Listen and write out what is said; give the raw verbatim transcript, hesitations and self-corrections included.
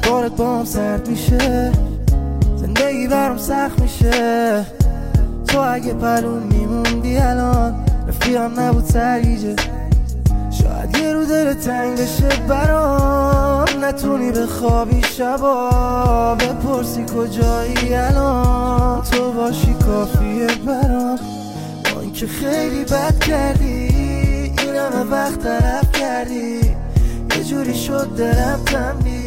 بارت با هم سرد میشه، زندگی برام سخت میشه. تو اگه پلون میموندی الان رفیقم نبود سرگیجه. شاید یه رو دل تنگ بشه برام، نتونی بخوابی شبا، بپرسی کجایی الان، تو باشی کافیه برام. با اینکه خیلی بد کردی، این همه وقت طرف کردی، یه جوری شد دلم تنبیه.